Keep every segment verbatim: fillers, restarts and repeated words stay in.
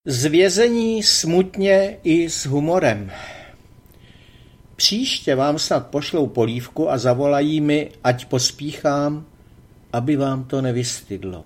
Z vězení smutně i s humorem. Příště vám snad pošlou polívku a zavolají mi, ať pospíchám, aby vám to nevystydlo.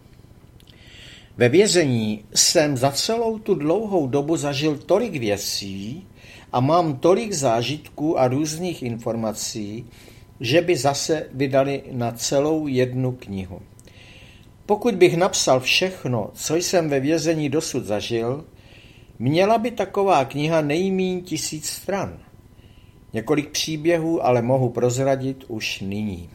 Ve vězení jsem za celou tu dlouhou dobu zažil tolik věcí a mám tolik zážitků a různých informací, že by zase vydali na celou jednu knihu. Pokud bych napsal všechno, co jsem ve vězení dosud zažil, měla by taková kniha nejmíň tisíc stran. Několik příběhů ale mohu prozradit už nyní.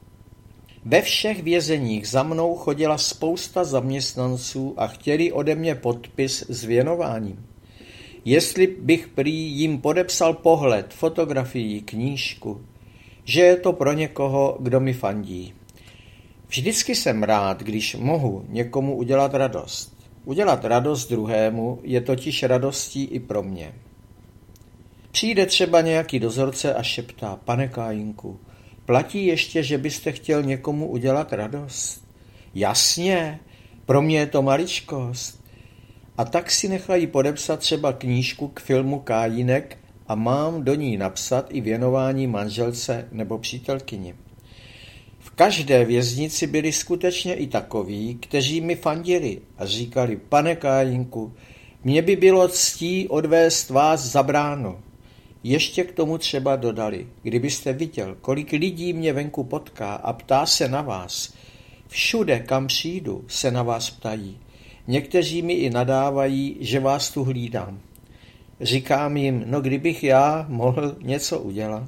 Ve všech vězeních za mnou chodila spousta zaměstnanců a chtěli ode mě podpis s věnováním. Jestli bych prý jim podepsal pohled, fotografii, knížku, že je to pro někoho, kdo mi fandí. Vždycky jsem rád, když mohu někomu udělat radost. Udělat radost druhému je totiž radostí i pro mě. Přijde třeba nějaký dozorce a šeptá: pane Kájinku, platí ještě, že byste chtěl někomu udělat radost? Jasně, pro mě je to maličkost. A tak si nechají podepsat třeba knížku k filmu Kájinek a mám do ní napsat i věnování manželce nebo přítelkyni. V každé věznici byli skutečně i takoví, kteří mi fandili a říkali: pane Kájinku, mně by bylo ctí odvést vás za bránu. Ještě k tomu třeba dodali: kdybyste viděl, kolik lidí mě venku potká a ptá se na vás. Všude, kam přijdu, se na vás ptají. Někteří mi i nadávají, že vás tu hlídám. Říkám jim: no kdybych já mohl něco udělat.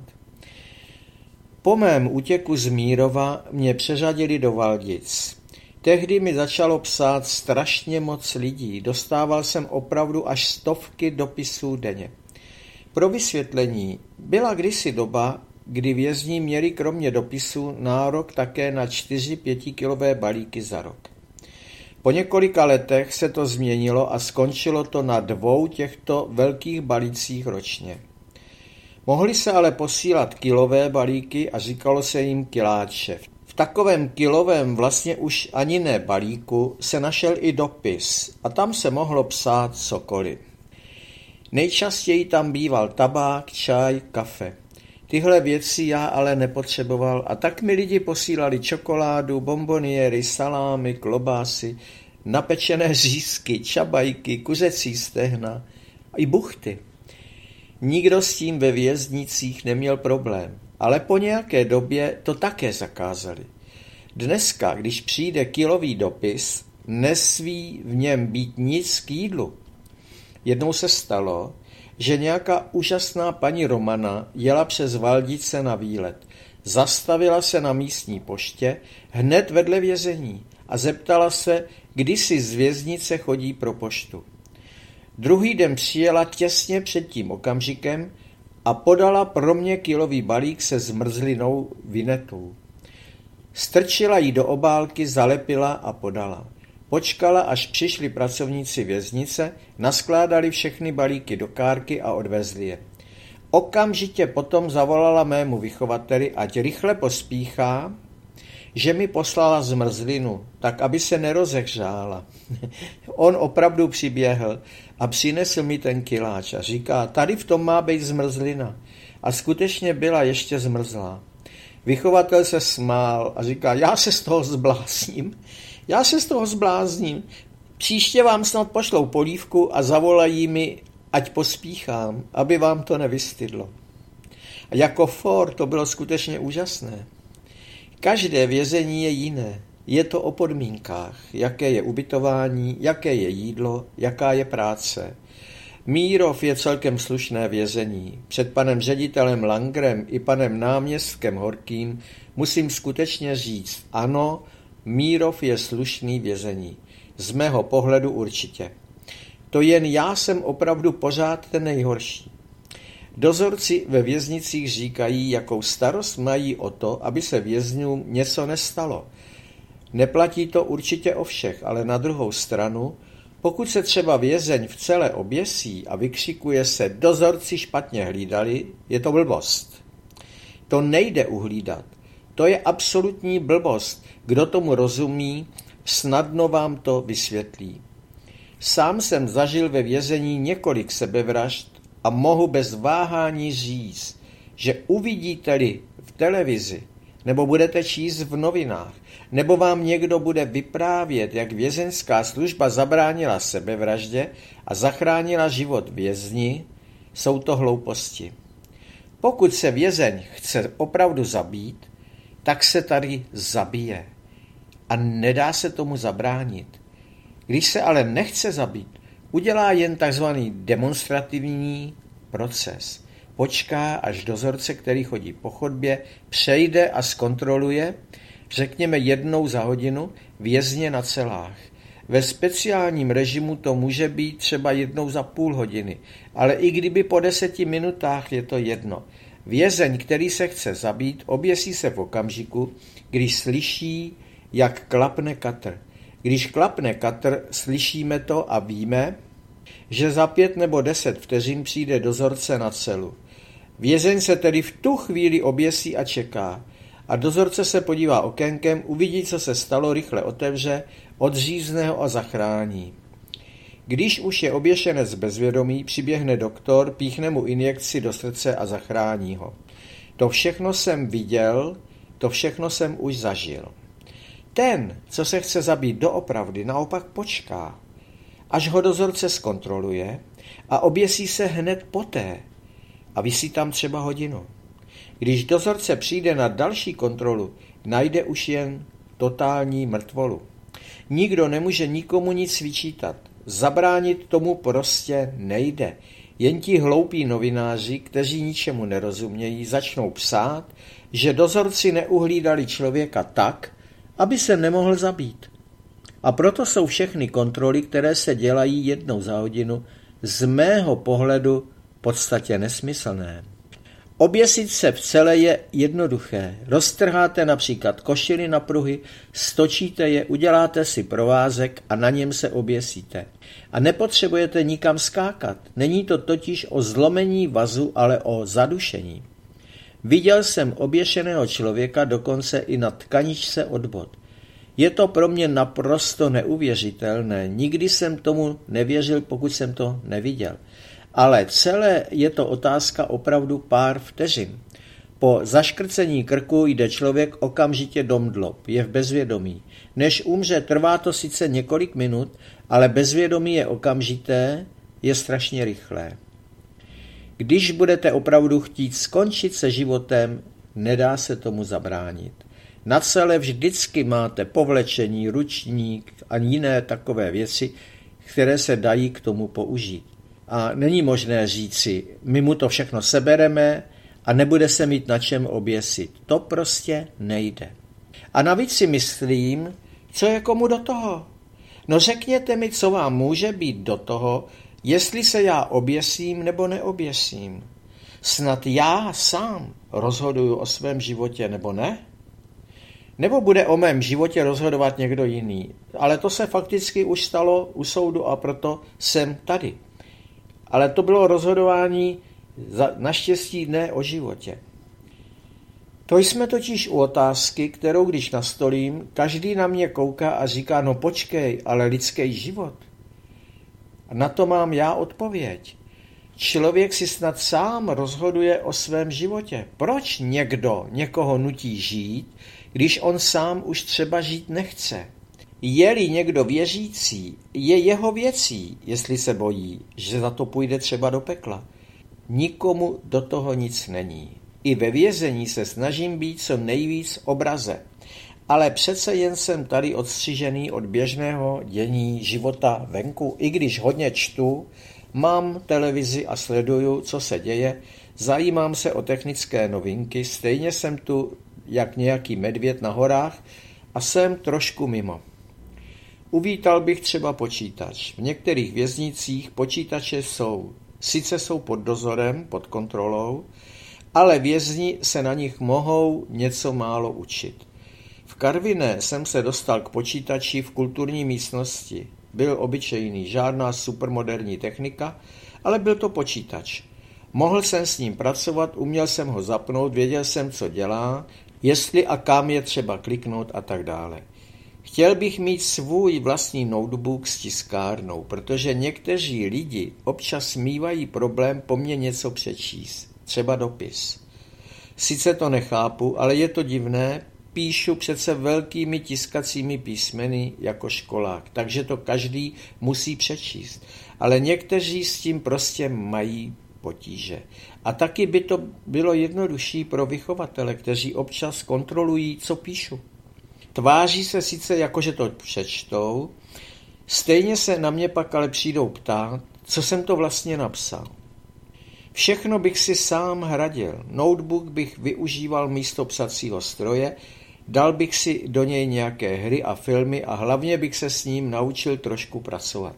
Po mém útěku z Mírova mě přeřadili do Valdic. Tehdy mi začalo psát strašně moc lidí, dostával jsem opravdu až stovky dopisů denně. Pro vysvětlení, byla kdysi doba, kdy vězni měli kromě dopisů nárok také na čtyři pětikilové balíky za rok. Po několika letech se to změnilo a skončilo to na dvou těchto velkých balících ročně. Mohly se ale posílat kilové balíky a říkalo se jim kiláče. V takovém kilovém, vlastně už ani ne balíku, se našel i dopis a tam se mohlo psát cokoliv. Nejčastěji tam býval tabák, čaj, kafe. Tyhle věci já ale nepotřeboval a tak mi lidi posílali čokoládu, bonboniéry, salámy, klobásy, napečené řízky, čabajky, kuřecí stehna i buchty. Nikdo s tím ve věznicích neměl problém, ale po nějaké době to také zakázali. Dneska, když přijde kilový dopis, nesmí v něm být nic k jídlu. Jednou se stalo, že nějaká úžasná paní Romana jela přes Valdice na výlet. Zastavila se na místní poště hned vedle vězení a zeptala se, kdy si z věznice chodí pro poštu. Druhý den přijela těsně před tím okamžikem a podala pro mě kilový balík se zmrzlinou vinetou. Strčila ji do obálky, zalepila a podala. Počkala, až přišli pracovníci věznice, naskládali všechny balíky do kárky a odvezli je. Okamžitě potom zavolala mému vychovateli, ať rychle pospíchá, že mi poslala zmrzlinu, tak aby se nerozehřála. On opravdu přiběhl a přinesl mi ten kiláč a říká: tady v tom má být zmrzlina. A skutečně byla ještě zmrzlá. Vychovatel se smál a říká: já se z toho zblázním. Já se z toho zblázním. Příště vám snad pošlou polívku a zavolají mi, ať pospíchám, aby vám to nevystydlo. A jako for to bylo skutečně úžasné. Každé vězení je jiné. Je to o podmínkách, jaké je ubytování, jaké je jídlo, jaká je práce. Mírov je celkem slušné vězení. Před panem ředitelem Langrem i panem náměstkem Horkým musím skutečně říct: ano, Mírov je slušný vězení. Z mého pohledu určitě. To jen já jsem opravdu pořád ten nejhorší. Dozorci ve věznicích říkají, jakou starost mají o to, aby se vězňům něco nestalo. Neplatí to určitě o všech, ale na druhou stranu, pokud se třeba vězeň v celé oběsí a vykřikuje se: dozorci špatně hlídali, je to blbost. To nejde uhlídat. To je absolutní blbost. Kdo tomu rozumí, snadno vám to vysvětlí. Sám jsem zažil ve vězení několik sebevražd a mohu bez váhání říct, že uvidíte-li v televizi, nebo budete číst v novinách, nebo vám někdo bude vyprávět, jak vězeňská služba zabránila sebevraždě a zachránila život vězni, jsou to hlouposti. Pokud se vězeň chce opravdu zabít, tak se tady zabije. A nedá se tomu zabránit. Když se ale nechce zabít, udělá jen tzv. Demonstrativní proces. Počká, až dozorce, který chodí po chodbě, přejde a zkontroluje, řekněme jednou za hodinu, vězně na celách. Ve speciálním režimu to může být třeba jednou za půl hodiny, ale i kdyby po deseti minutách, je to jedno. Vězeň, který se chce zabít, oběsí se v okamžiku, když slyší, jak klapne katr. Když klapne katr, slyšíme to a víme, že za pět nebo deset vteřin přijde dozorce na celu. Vězeň se tedy v tu chvíli oběsí a čeká. A dozorce se podívá okénkem, uvidí, co se stalo, rychle otevře, odřízne ho a zachrání. Když už je oběšenec bezvědomý, přiběhne doktor, píchne mu injekci do srdce a zachrání ho. To všechno jsem viděl, to všechno jsem už zažil. Ten, co se chce zabít doopravdy, naopak počká, až ho dozorce zkontroluje a oběsí se hned poté a visí tam třeba hodinu. Když dozorce přijde na další kontrolu, najde už jen totální mrtvolu. Nikdo nemůže nikomu nic vyčítat. Zabránit tomu prostě nejde. Jen ti hloupí novináři, kteří ničemu nerozumějí, začnou psát, že dozorci neuhlídali člověka tak, aby se nemohl zabít. A proto jsou všechny kontroly, které se dělají jednou za hodinu, z mého pohledu v podstatě nesmyslné. Oběsit se v celé je jednoduché. Roztrháte například košili na pruhy, stočíte je, uděláte si provázek a na něm se oběsíte. A nepotřebujete nikam skákat. Není to totiž o zlomení vazu, ale o zadušení. Viděl jsem oběšeného člověka dokonce i na tkaničce od bot. Je to pro mě naprosto neuvěřitelné. Nikdy jsem tomu nevěřil, pokud jsem to neviděl. Ale celé je to otázka opravdu pár vteřin. Po zaškrcení krku jde člověk okamžitě do mdlob, je v bezvědomí. Než umře, trvá to sice několik minut, ale bezvědomí je okamžité, je strašně rychlé. Když budete opravdu chtít skončit se životem, nedá se tomu zabránit. Na celé vždycky máte povlečení, ručník a jiné takové věci, které se dají k tomu použít. A není možné říci, my mu to všechno sebereme a nebude se mít na čem oběsit. To prostě nejde. A navíc si myslím, co je komu do toho? No řekněte mi, co vám může být do toho, jestli se já oběsím nebo neoběsím. Snad já sám rozhoduju o svém životě nebo ne? Nebo bude o mém životě rozhodovat někdo jiný? Ale to se fakticky už stalo u soudu a proto jsem tady. Ale to bylo rozhodování za, naštěstí ne o životě. To jsme totiž u otázky, kterou když nastolím, každý na mě kouká a říká, no počkej, ale lidský život. A na to mám já odpověď. Člověk si snad sám rozhoduje o svém životě. Proč někdo někoho nutí žít, když on sám už třeba žít nechce? Je-li někdo věřící, je jeho věcí, jestli se bojí, že za to půjde třeba do pekla. Nikomu do toho nic není. I ve vězení se snažím být co nejvíc obraze. Ale přece jen jsem tady odstřižený od běžného dění života venku, i když hodně čtu, mám televizi a sleduju, co se děje, zajímám se o technické novinky, stejně jsem tu jak nějaký medvěd na horách a jsem trošku mimo. Uvítal bych třeba počítač. V některých věznicích počítače jsou, sice jsou pod dozorem, pod kontrolou, ale vězni se na nich mohou něco málo učit. V Karviné jsem se dostal k počítači v kulturní místnosti. Byl obyčejný, žádná supermoderní technika, ale byl to počítač. Mohl jsem s ním pracovat, uměl jsem ho zapnout, věděl jsem, co dělá, jestli a kam je třeba kliknout a tak dále. Chtěl bych mít svůj vlastní notebook s tiskárnou, protože někteří lidi občas mívají problém po mně něco přečíst, třeba dopis. Sice to nechápu, ale je to divné, píšu přece velkými tiskacími písmeny jako školák, takže to každý musí přečíst. Ale někteří s tím prostě mají potíže. A taky by to bylo jednodušší pro vychovatele, kteří občas kontrolují, co píšu. Tváří se sice jako, že to přečtou, stejně se na mě pak ale přijdou ptát, co jsem to vlastně napsal. Všechno bych si sám hradil, notebook bych využíval místo psacího stroje, dal bych si do něj nějaké hry a filmy a hlavně bych se s ním naučil trošku pracovat.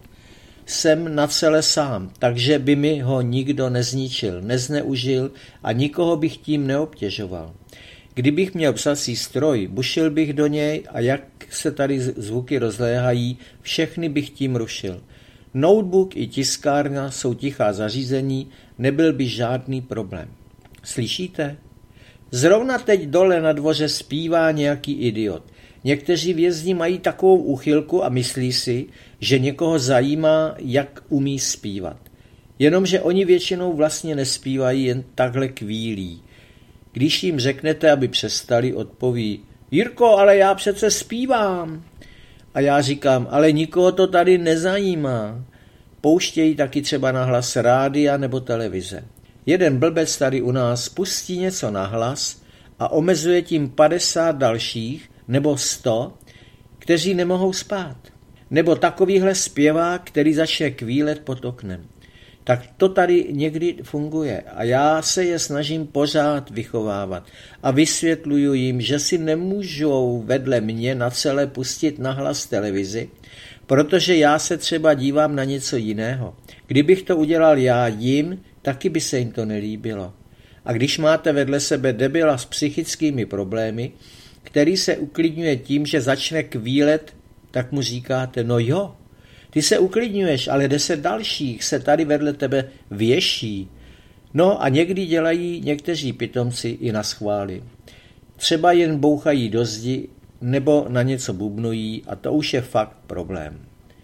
Jsem na celé sám, takže by mi ho nikdo nezničil, nezneužil a nikoho bych tím neobtěžoval. Kdybych měl psací stroj, bušil bych do něj a jak se tady zvuky rozléhají, všechny bych tím rušil. Notebook i tiskárna jsou tichá zařízení, nebyl by žádný problém. Slyšíte? Zrovna teď dole na dvoře zpívá nějaký idiot. Někteří vězni mají takovou úchylku a myslí si, že někoho zajímá, jak umí zpívat. Jenomže oni většinou vlastně nespívají, jen takhle kvílí. Když jim řeknete, aby přestali, odpoví: Jirko, ale já přece zpívám. A já říkám, ale nikoho to tady nezajímá. Pouštějí taky třeba nahlas rádia nebo televize. Jeden blbec tady u nás pustí něco nahlas a omezuje tím padesát dalších nebo sto, kteří nemohou spát. Nebo takovýhle zpěvák, který začne kvílet pod oknem. Tak to tady někdy funguje a já se je snažím pořád vychovávat a vysvětluju jim, že si nemůžou vedle mě na celé pustit nahlas televizi, protože já se třeba dívám na něco jiného. Kdybych to udělal já jim, taky by se jim to nelíbilo. A když máte vedle sebe debila s psychickými problémy, který se uklidňuje tím, že začne kvílet, tak mu říkáte, no jo, ty se uklidňuješ, ale deset dalších se tady vedle tebe věší. No a někdy dělají někteří pitomci i na schvály. Třeba jen bouchají do zdi nebo na něco bubnují a to už je fakt problém.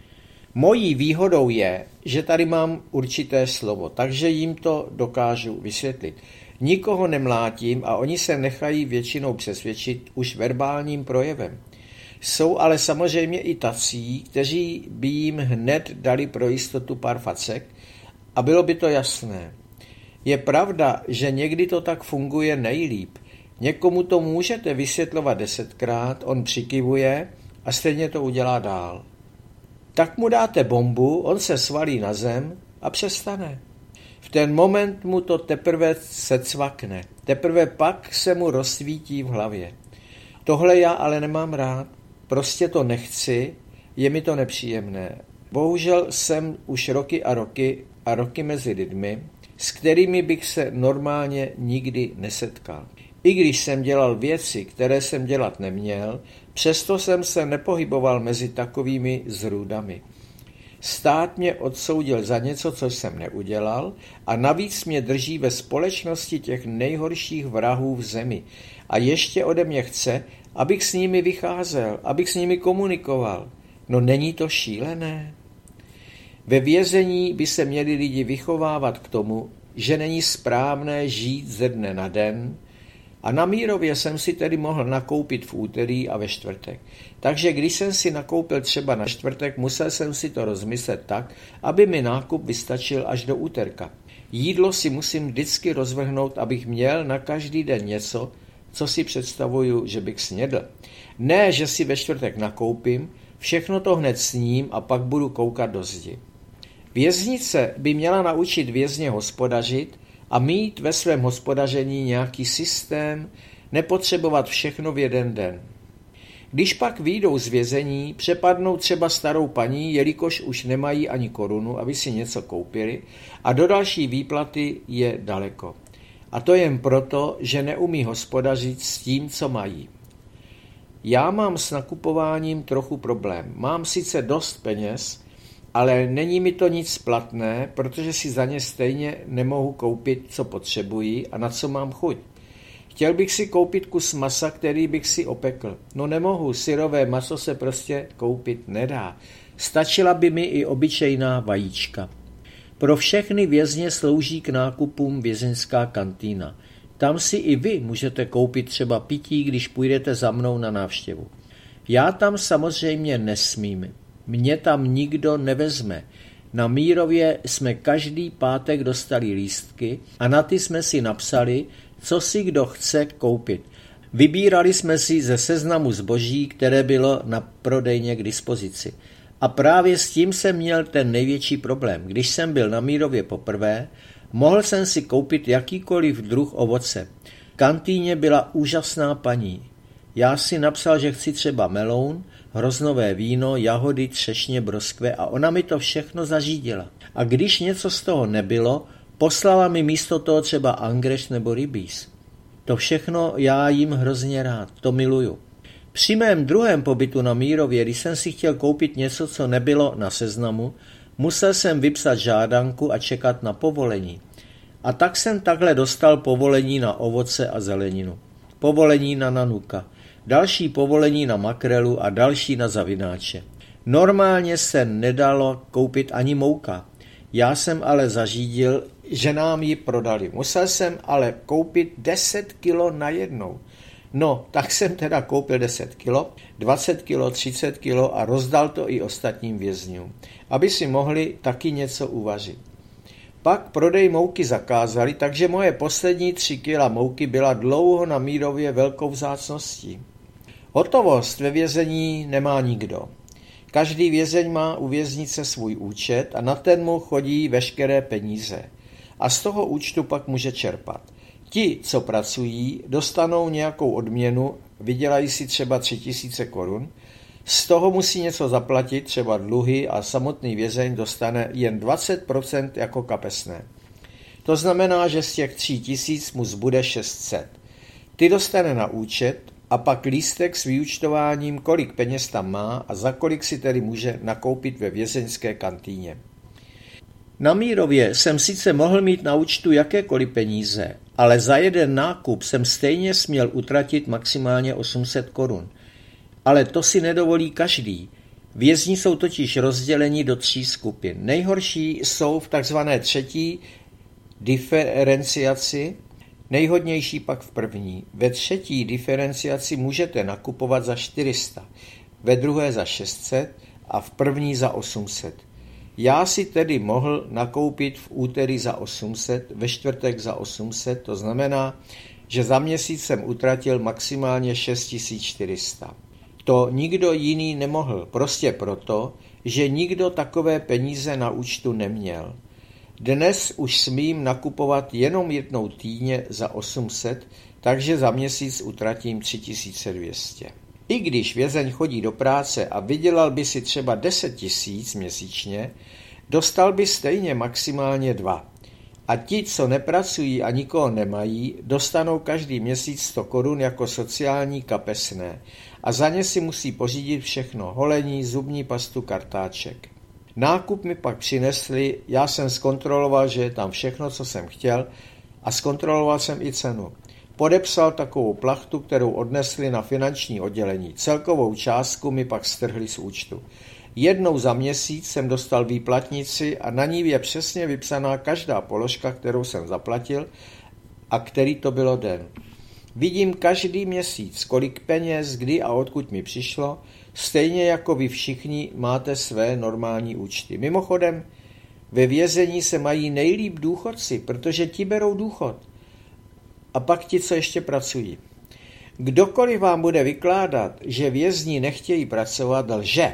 Mojí výhodou je, že tady mám určité slovo, takže jim to dokážu vysvětlit. Nikoho nemlátím a oni se nechají většinou přesvědčit už verbálním projevem. Jsou ale samozřejmě i tací, kteří by jim hned dali pro jistotu pár facek a bylo by to jasné. Je pravda, že někdy to tak funguje nejlíp. Někomu to můžete vysvětlovat desetkrát, on přikivuje a stejně to udělá dál. Tak mu dáte bombu, on se svalí na zem a přestane. V ten moment mu to teprve se cvakne, teprve pak se mu rozsvítí v hlavě. Tohle já ale nemám rád, prostě to nechci, je mi to nepříjemné. Bohužel jsem už roky a roky a roky mezi lidmi, s kterými bych se normálně nikdy nesetkal. I když jsem dělal věci, které jsem dělat neměl, přesto jsem se nepohyboval mezi takovými zrůdami. Stát mě odsoudil za něco, co jsem neudělal a navíc mě drží ve společnosti těch nejhorších vrahů v zemi. A ještě ode mě chce, abych s nimi vycházel, abych s nimi komunikoval. No není to šílené? Ve vězení by se měli lidi vychovávat k tomu, že není správné žít ze dne na den, a na Mírově jsem si tedy mohl nakoupit v úterý a ve čtvrtek. Takže když jsem si nakoupil třeba na čtvrtek, musel jsem si to rozmyslet tak, aby mi nákup vystačil až do úterka. Jídlo si musím vždycky rozvrhnout, abych měl na každý den něco, co si představuju, že bych snědl. Ne, že si ve čtvrtek nakoupím, všechno to hned sním a pak budu koukat do zdi. Věznice by měla naučit vězně hospodařit a mít ve svém hospodaření nějaký systém, nepotřebovat všechno v jeden den. Když pak vyjdou z vězení, přepadnou třeba starou paní, jelikož už nemají ani korunu, aby si něco koupili, a do další výplaty je daleko. A to jen proto, že neumí hospodařit s tím, co mají. Já mám s nakupováním trochu problém. Mám sice dost peněz, ale není mi to nic platné, protože si za ně stejně nemohu koupit, co potřebuji a na co mám chuť. Chtěl bych si koupit kus masa, který bych si opekl. No nemohu, syrové maso se prostě koupit nedá. Stačila by mi i obyčejná vajíčka. Pro všechny vězně slouží k nákupům vězeňská kantýna. Tam si i vy můžete koupit třeba pití, když půjdete za mnou na návštěvu. Já tam samozřejmě nesmím. Mě tam nikdo nevezme. Na Mírově jsme každý pátek dostali lístky a na ty jsme si napsali, co si kdo chce koupit. Vybírali jsme si ze seznamu zboží, které bylo na prodejně k dispozici. A právě s tím jsem měl ten největší problém. Když jsem byl na Mírově poprvé, mohl jsem si koupit jakýkoliv druh ovoce. V kantýně byla úžasná paní. Já si napsal, že chci třeba meloun, hroznové víno, jahody, třešně, broskve a ona mi to všechno zařídila. A když něco z toho nebylo, poslala mi místo toho třeba angreš nebo rybíz. To všechno já jim hrozně rád, to miluju. Při mém druhém pobytu na Mírově, když jsem si chtěl koupit něco, co nebylo na seznamu, musel jsem vypsat žádanku a čekat na povolení. A tak jsem takhle dostal povolení na ovoce a zeleninu. Povolení na nanuka. Další povolení na makrelu a další na zavináče. Normálně se nedalo koupit ani mouka. Já jsem ale zařídil, že nám ji prodali. Musel jsem ale koupit deset kilo najednou. No, tak jsem teda koupil deset kilo, dvacet kilo, třicet kilo a rozdal to i ostatním vězňům, aby si mohli taky něco uvařit. Pak prodej mouky zakázali, takže moje poslední tři kila mouky byla dlouho na Mírově velkou vzácností. Hotovost ve vězení nemá nikdo. Každý vězeň má u věznice svůj účet a na ten mu chodí veškeré peníze. A z toho účtu pak může čerpat. Ti, co pracují, dostanou nějakou odměnu, vydělají si třeba tři tisíce korun, z toho musí něco zaplatit, třeba dluhy a samotný vězeň dostane jen dvacet procent jako kapesné. To znamená, že z těch tří tisíc mu zbude šest set. Ty dostane na účet a pak lístek s vyúčtováním, kolik peněz tam má a za kolik si tedy může nakoupit ve vězeňské kantýně. Na Mírově jsem sice mohl mít na účtu jakékoliv peníze, ale za jeden nákup jsem stejně směl utratit maximálně osm set korun. Ale to si nedovolí každý. Vězni jsou totiž rozděleni do tří skupin. Nejhorší jsou v takzvané třetí diferenciaci, nejhodnější pak v první. Ve třetí diferenciaci můžete nakupovat za čtyři sta, ve druhé za šest set a v první za osm set. Já si tedy mohl nakoupit v úterý za osm set, ve čtvrtek za osm set, to znamená, že za měsíc jsem utratil maximálně šest tisíc čtyři sta. To nikdo jiný nemohl, prostě proto, že nikdo takové peníze na účtu neměl. Dnes už smím nakupovat jenom jednou týdně za osm set, takže za měsíc utratím tři tisíce dvě stě. I když vězeň chodí do práce a vydělal by si třeba deset tisíc měsíčně, dostal by stejně maximálně dva. A ti, co nepracují a nikoho nemají, dostanou každý měsíc sto korun jako sociální kapesné a za ně si musí pořídit všechno, holení, zubní pastu, kartáček. Nákup mi pak přinesli, já jsem zkontroloval, že je tam všechno, co jsem chtěl a zkontroloval jsem i cenu. Podepsal takovou plachtu, kterou odnesli na finanční oddělení. Celkovou částku mi pak strhli z účtu. Jednou za měsíc jsem dostal výplatnici a na ní je přesně vypsaná každá položka, kterou jsem zaplatil a který to bylo den. Vidím každý měsíc, kolik peněz, kdy a odkud mi přišlo, stejně jako vy všichni máte své normální účty. Mimochodem, ve vězení se mají nejlíp důchodci, protože ti berou důchod. A pak ti, co ještě pracují. Kdokoliv vám bude vykládat, že vězni nechtějí pracovat, lže.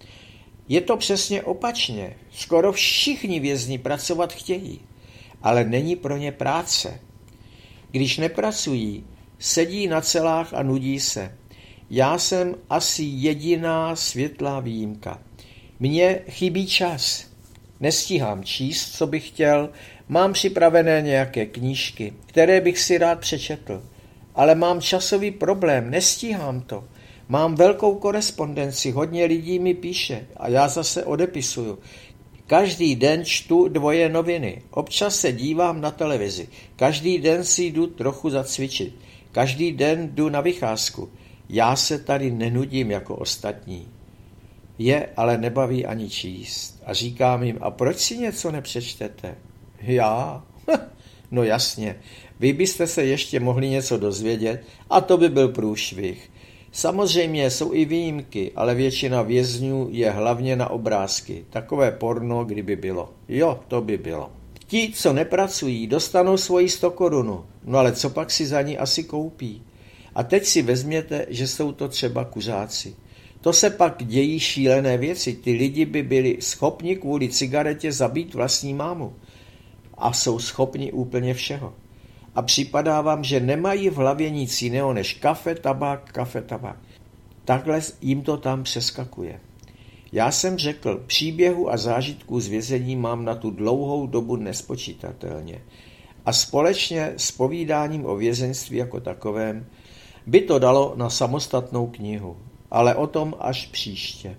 Je to přesně opačně. Skoro všichni vězni pracovat chtějí, ale není pro ně práce. Když nepracují, sedí na celách a nudí se. Já jsem asi jediná světlá výjimka. Mně chybí čas. Nestíhám číst, co bych chtěl, mám připravené nějaké knížky, které bych si rád přečetl, ale mám časový problém, nestíhám to. Mám velkou korespondenci, hodně lidí mi píše a já zase odepisuju. Každý den čtu dvoje noviny, občas se dívám na televizi, každý den si jdu trochu zacvičit. Každý den jdu na vycházku. Já se tady nenudím jako ostatní. Je ale nebaví ani číst. A říkám jim, a proč si něco nepřečtete? Já? No jasně, vy byste se ještě mohli něco dozvědět a to by byl průšvih. Samozřejmě jsou i výjimky, ale většina vězňů je hlavně na obrázky. Takové porno, kdyby bylo. Jo, to by bylo. Ti, co nepracují, dostanou svoji sto korunu, no ale co pak si za ní asi koupí? A teď si vezměte, že jsou to třeba kuřáci. To se pak dějí šílené věci. Ty lidi by byli schopni kvůli cigaretě zabít vlastní mámu. A jsou schopni úplně všeho. A připadá vám, že nemají v hlavě nic jiného než kafe, tabák, kafe, tabák. Takhle jim to tam přeskakuje. Já jsem řekl, příběhu a zážitků z vězení mám na tu dlouhou dobu nespočítatelně. A společně s povídáním o vězeňství jako takovém by to dalo na samostatnou knihu. Ale o tom až příště.